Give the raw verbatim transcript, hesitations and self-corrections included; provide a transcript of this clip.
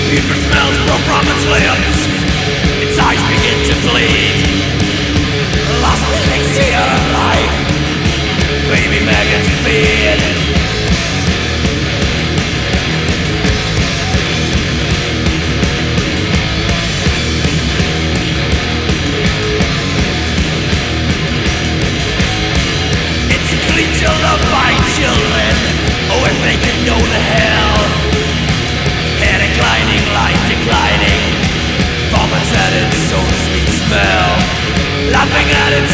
Evil smells flow from its lips. Its eyes begin to bleed. Lost elixir of life. Baby maggots feed. It's a creature loved by children. Oh, if they could know the hell. Hair declining, light declining. Vomits at its own sweet smell. Laughing at its